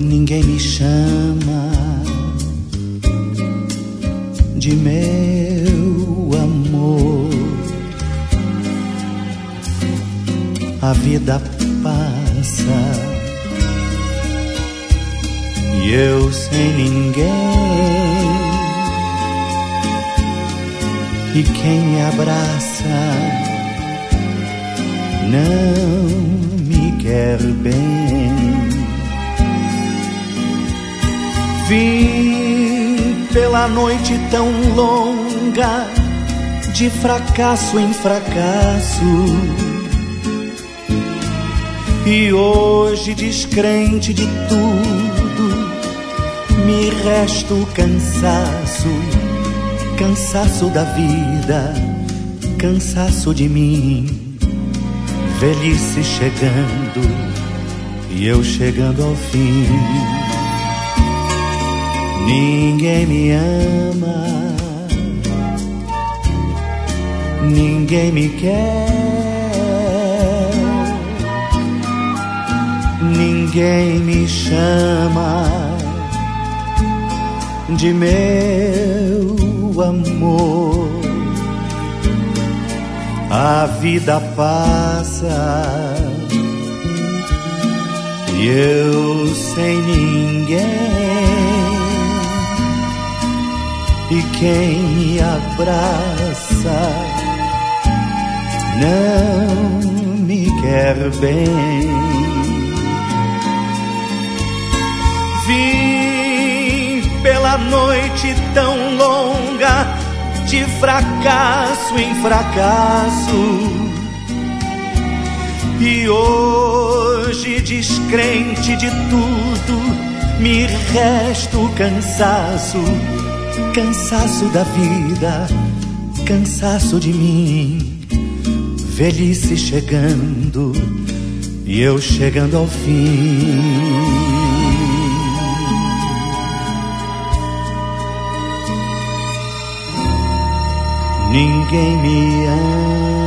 Ninguém me chama de meu amor. A vida passa e eu sem ninguém. E quem me abraça não me quer bem. Vim pela noite tão longa, de fracasso em fracasso, e hoje, descrente de tudo, me resta o cansaço. Cansaço da vida, cansaço de mim. Velhice chegando e eu chegando ao fim. Ninguém me ama, ninguém me quer, ninguém me chama de meu amor. A vida passa e eu sem ninguém. E quem me abraça não me quer bem. Vim pela noite tão longa, de fracasso em fracasso, e hoje, descrente de tudo, me resta o cansaço. Cansaço da vida, cansaço de mim. Velhice chegando e eu chegando ao fim. Ninguém me ama,